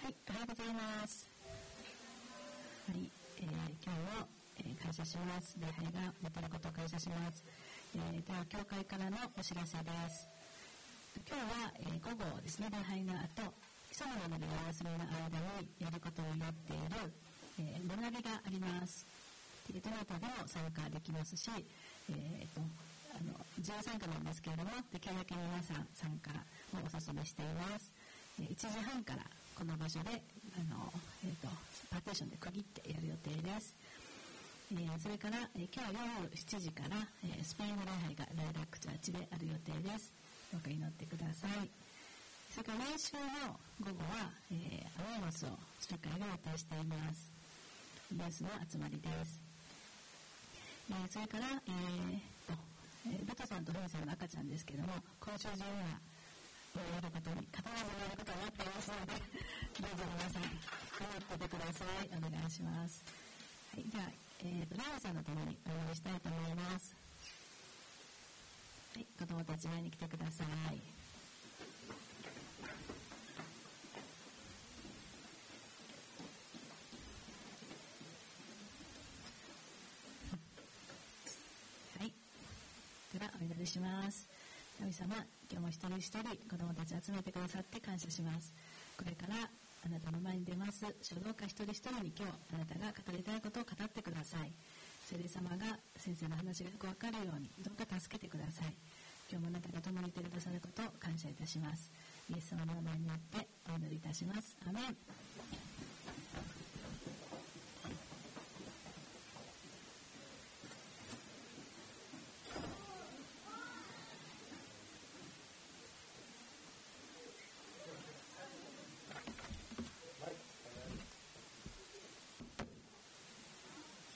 はい、おはようございます。はい、今日も、感謝します。礼拝が持てることを感謝します。では、教会からのお知らせです。今日は、午後ですね、礼拝の後、基礎の学びがお休みの間にやることになっている、学びがあります。どなたでも参加できますし、自由参加なんですけれども、できるだけ皆さん参加をお勧めしています。1時半からこの場所でパーテーションで区切ってやる予定です。それから、今日は夜7時から、スペイン語礼拝がライラックチャーチである予定です。どうか祈ってください。それから来週の午後は、アワーマスをする会が予定しています。ニュースの集まりです。それから、ベトさんとフンさんの赤ちゃんですけれども、今週中にはやることに、必ずやることになっていますので、どうぞ皆さん、祈っててください。お願いします。はい、では、ラマさんのためにお祈りしたいと思います。はい、子供たち前に来てください。はい、ではお祈りします。神様、今日も一人一人子供たち集めてくださって感謝します。これからあなたの前に出ます書道家一人一人に今日あなたが語りたいことを語ってください。聖霊様が先生の話がよくわかるようにどうか助けてください。今日もあなたが共にいてくださることを感謝いたします。イエス様の名前によってお祈りいたします。アメン。